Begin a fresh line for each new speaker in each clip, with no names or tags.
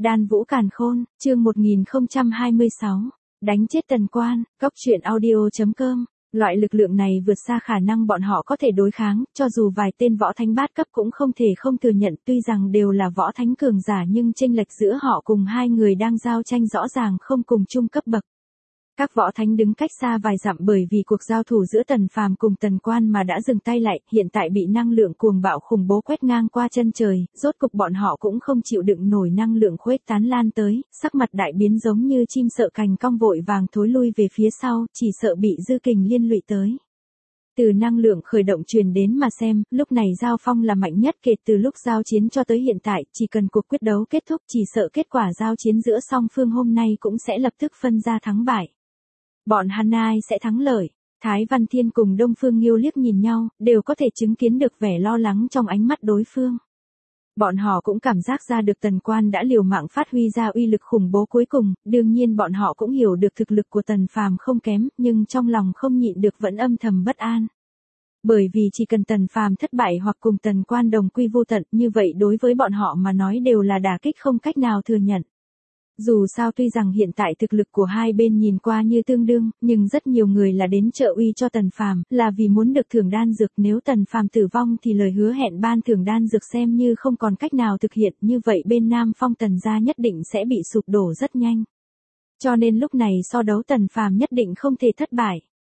Đan Vũ Càn Khôn, chương 1026. Đánh chết Tần Quan, Cóc truyện audio.com. Loại lực lượng này vượt xa khả năng bọn họ có thể đối kháng, cho dù vài tên võ thánh bát cấp cũng không thể không thừa nhận, tuy rằng đều là võ thánh cường giả nhưng chênh lệch giữa họ cùng hai người đang giao tranh rõ ràng không cùng chung cấp bậc. Các võ thánh đứng cách xa vài dặm bởi vì cuộc giao thủ giữa Tần Phàm cùng Tần Quan mà đã dừng tay lại, hiện tại bị năng lượng cuồng bạo khủng bố quét ngang qua chân trời, rốt cục bọn họ cũng không chịu đựng nổi năng lượng khuếch tán lan tới, sắc mặt đại biến giống như chim sợ cành cong vội vàng thối lui về phía sau, chỉ sợ bị dư kình liên lụy tới. Từ năng lượng khởi động truyền đến mà xem, lúc này giao phong là mạnh nhất kể từ lúc giao chiến cho tới hiện tại, chỉ cần cuộc quyết đấu kết thúc chỉ sợ kết quả giao chiến giữa song phương hôm nay cũng sẽ lập tức phân ra thắng bại. Bọn hắn ai sẽ thắng lợi? Thái Văn Thiên cùng Đông Phương Nghiêu liếc nhìn nhau, đều có thể chứng kiến được vẻ lo lắng trong ánh mắt đối phương. Bọn họ cũng cảm giác ra được Tần Quan đã liều mạng phát huy ra uy lực khủng bố cuối cùng, đương nhiên bọn họ cũng hiểu được thực lực của Tần Phàm không kém, nhưng trong lòng không nhịn được vẫn âm thầm bất an. Bởi vì chỉ cần Tần Phàm thất bại hoặc cùng Tần Quan đồng quy vô tận, như vậy đối với bọn họ mà nói đều là đả kích không cách nào thừa nhận. Dù sao tuy rằng hiện tại thực lực của hai bên nhìn qua như tương đương, nhưng rất nhiều người là đến trợ uy cho Tần Phàm, là vì muốn được thưởng đan dược, nếu Tần Phàm tử vong thì lời hứa hẹn ban thưởng đan dược xem như không còn cách nào thực hiện, như vậy bên Nam Phong Tần gia nhất định sẽ bị sụp đổ rất nhanh. Cho nên lúc này so đấu Tần Phàm nhất định không thể thất bại.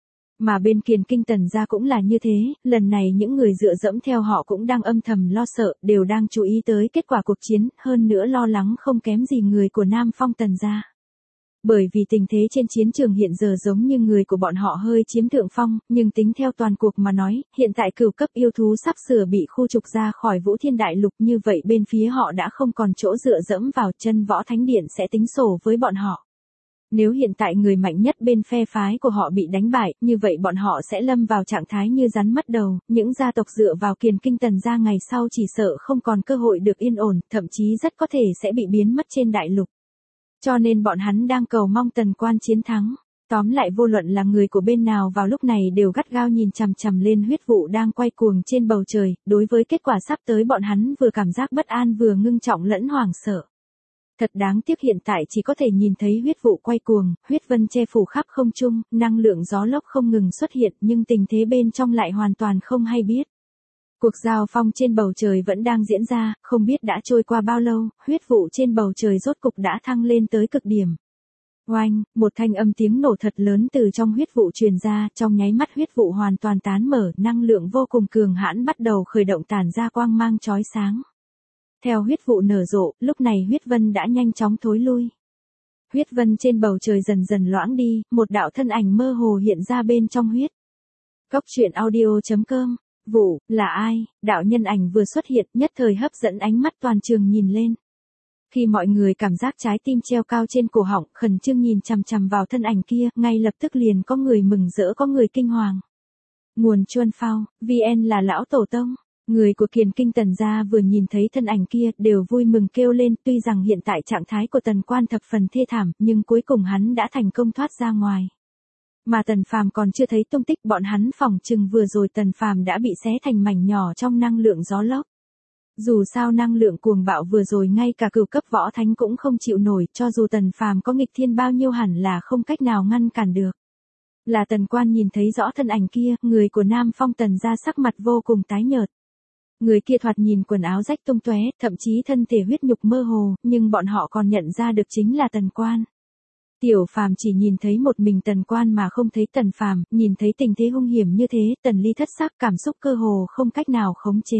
Mà bên Kiền Kinh Tần gia cũng là như thế, lần này những người dựa dẫm theo họ cũng đang âm thầm lo sợ, đều đang chú ý tới kết quả cuộc chiến, hơn nữa lo lắng không kém gì người của Nam Phong Tần gia. Bởi vì tình thế trên chiến trường hiện giờ giống như người của bọn họ hơi chiếm thượng phong, nhưng tính theo toàn cuộc mà nói, hiện tại cửu cấp yêu thú sắp sửa bị khu trục ra khỏi Vũ Thiên Đại Lục, như vậy bên phía họ đã không còn chỗ dựa dẫm vào, chân Võ Thánh Điện sẽ tính sổ với bọn họ. Nếu hiện tại người mạnh nhất bên phe phái của họ bị đánh bại, như vậy bọn họ sẽ lâm vào trạng thái như rắn mất đầu, những gia tộc dựa vào Kiền Kinh Tần gia ngày sau chỉ sợ không còn cơ hội được yên ổn, thậm chí rất có thể sẽ bị biến mất trên đại lục. Cho nên bọn hắn đang cầu mong Tần Quan chiến thắng. Tóm lại vô luận là người của bên nào vào lúc này đều gắt gao nhìn chằm chằm lên huyết vụ đang quay cuồng trên bầu trời, đối với kết quả sắp tới bọn hắn vừa cảm giác bất an vừa ngưng trọng lẫn hoảng sợ. Thật đáng tiếc hiện tại chỉ có thể nhìn thấy huyết vụ quay cuồng, huyết vân che phủ khắp không trung, năng lượng gió lốc không ngừng xuất hiện nhưng tình thế bên trong lại hoàn toàn không hay biết. Cuộc giao phong trên bầu trời vẫn đang diễn ra, không biết đã trôi qua bao lâu, huyết vụ trên bầu trời rốt cục đã thăng lên tới cực điểm. Oanh, một thanh âm tiếng nổ thật lớn từ trong huyết vụ truyền ra, trong nháy mắt huyết vụ hoàn toàn tán mở, năng lượng vô cùng cường hãn bắt đầu khởi động tản ra quang mang chói sáng. Theo huyết vụ nở rộ, lúc này huyết vân đã nhanh chóng thối lui. Huyết vân trên bầu trời dần dần loãng đi, một đạo thân ảnh mơ hồ hiện ra bên trong huyết. Cóc truyện audio.com. Vụ, là ai? Đạo nhân ảnh vừa xuất hiện, nhất thời hấp dẫn ánh mắt toàn trường nhìn lên. Khi mọi người cảm giác trái tim treo cao trên cổ họng, khẩn trương nhìn chằm chằm vào thân ảnh kia, ngay lập tức liền có người mừng rỡ có người kinh hoàng. Nguồn Chuân Phao, VN là lão tổ tông. Người của Kiền Kinh Tần gia vừa nhìn thấy thân ảnh kia đều vui mừng kêu lên, tuy rằng hiện tại trạng thái của Tần Quan thập phần thê thảm, nhưng cuối cùng hắn đã thành công thoát ra ngoài. Mà Tần Phàm còn chưa thấy tung tích, bọn hắn phỏng chừng vừa rồi Tần Phàm đã bị xé thành mảnh nhỏ trong năng lượng gió lốc. Dù sao năng lượng cuồng bạo vừa rồi ngay cả cửu cấp võ thánh cũng không chịu nổi, cho dù Tần Phàm có nghịch thiên bao nhiêu hẳn là không cách nào ngăn cản được. Là Tần Quan nhìn thấy rõ thân ảnh kia, người của Nam Phong Tần gia sắc mặt vô cùng tái nhợt. Người kia thoạt nhìn quần áo rách tung tóe, thậm chí thân thể huyết nhục mơ hồ, nhưng bọn họ còn nhận ra được chính là Tần Quan. Tiểu Phàm chỉ nhìn thấy một mình Tần Quan mà không thấy Tần Phàm, nhìn thấy tình thế hung hiểm như thế, Tần Ly thất sắc, cảm xúc cơ hồ không cách nào khống chế.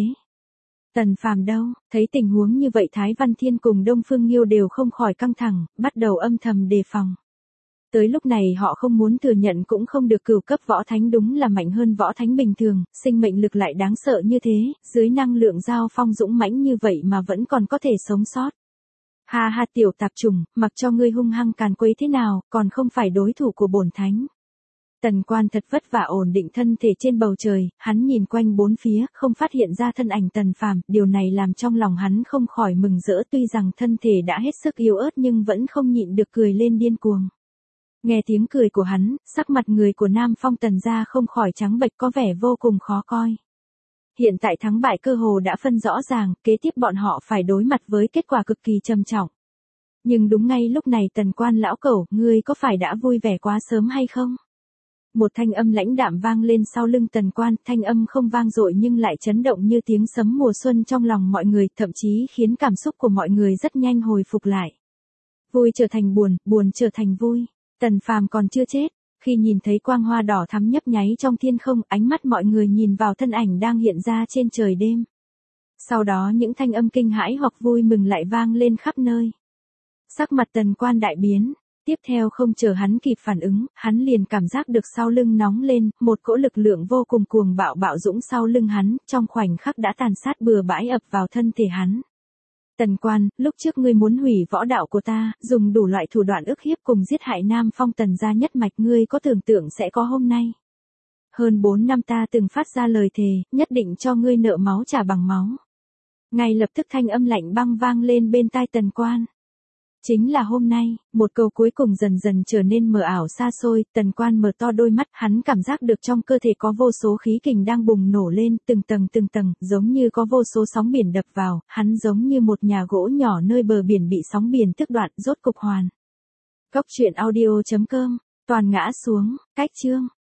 Tần Phàm đâu? Thấy tình huống như vậy Thái Văn Thiên cùng Đông Phương Nghiêu đều không khỏi căng thẳng, bắt đầu âm thầm đề phòng. Tới lúc này họ không muốn thừa nhận cũng không được, cửu cấp võ thánh đúng là mạnh hơn võ thánh bình thường, sinh mệnh lực lại đáng sợ như thế, dưới năng lượng giao phong dũng mãnh như vậy mà vẫn còn có thể sống sót. Ha ha tiểu tạp chủng, mặc cho ngươi hung hăng càn quấy thế nào, còn không phải đối thủ của bổn thánh. Tần Quan thật vất vả ổn định thân thể trên bầu trời, hắn nhìn quanh bốn phía, không phát hiện ra thân ảnh Tần Phàm, điều này làm trong lòng hắn không khỏi mừng rỡ, tuy rằng thân thể đã hết sức yếu ớt nhưng vẫn không nhịn được cười lên điên cuồng. Nghe tiếng cười của hắn, sắc mặt người của Nam Phong Tần gia không khỏi trắng bệch, có vẻ vô cùng khó coi. Hiện tại thắng bại cơ hồ đã phân rõ ràng, kế tiếp bọn họ phải đối mặt với kết quả cực kỳ trầm trọng. Nhưng đúng ngay lúc này Tần Quan lão cẩu, ngươi có phải đã vui vẻ quá sớm hay không? Một thanh âm lãnh đạm vang lên sau lưng Tần Quan, thanh âm không vang dội nhưng lại chấn động như tiếng sấm mùa xuân trong lòng mọi người, thậm chí khiến cảm xúc của mọi người rất nhanh hồi phục lại. Vui trở thành buồn, buồn trở thành vui. Tần Phàm còn chưa chết. Khi nhìn thấy quang hoa đỏ thắm nhấp nháy trong thiên không, ánh mắt mọi người nhìn vào thân ảnh đang hiện ra trên trời đêm. Sau đó những thanh âm kinh hãi hoặc vui mừng lại vang lên khắp nơi. Sắc mặt Tần Quan đại biến. Tiếp theo không chờ hắn kịp phản ứng, hắn liền cảm giác được sau lưng nóng lên, một cỗ lực lượng vô cùng cuồng bạo bạo dũng sau lưng hắn, trong khoảnh khắc đã tàn sát bừa bãi ập vào thân thể hắn. Tần Quan, lúc trước ngươi muốn hủy võ đạo của ta, dùng đủ loại thủ đoạn ức hiếp cùng giết hại Nam Phong Tần gia nhất mạch, ngươi có tưởng tượng sẽ có hôm nay? Hơn 4 năm ta từng phát ra lời thề, nhất định cho ngươi nợ máu trả bằng máu. Ngay lập tức thanh âm lạnh băng vang lên bên tai Tần Quan. Chính là hôm nay, một câu cuối cùng dần dần trở nên mờ ảo xa xôi, Tần Quan mở to đôi mắt, hắn cảm giác được trong cơ thể có vô số khí kình đang bùng nổ lên, từng tầng, giống như có vô số sóng biển đập vào, hắn giống như một nhà gỗ nhỏ nơi bờ biển bị sóng biển tức đoạn, rốt cục hoàn. Góc truyện audio.com, toàn ngã xuống, cách chương.